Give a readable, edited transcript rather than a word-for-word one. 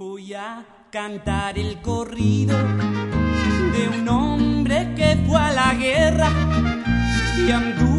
Voy a cantar el corrido de un hombre que fue a la guerra y anduvo